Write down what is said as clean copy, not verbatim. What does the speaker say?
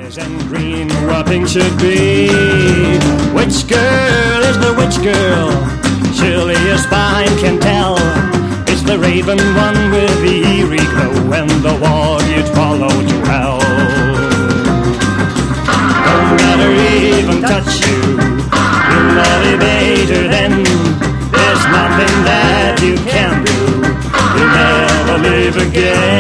And green whopping should be. Which girl is the witch girl? Surely your spine can tell. It's the raven one with the eerie glow and the wall you'd follow to hell. Don't let her even touch you. You'll elevate her then. There's nothing that you can do. You'll never live again.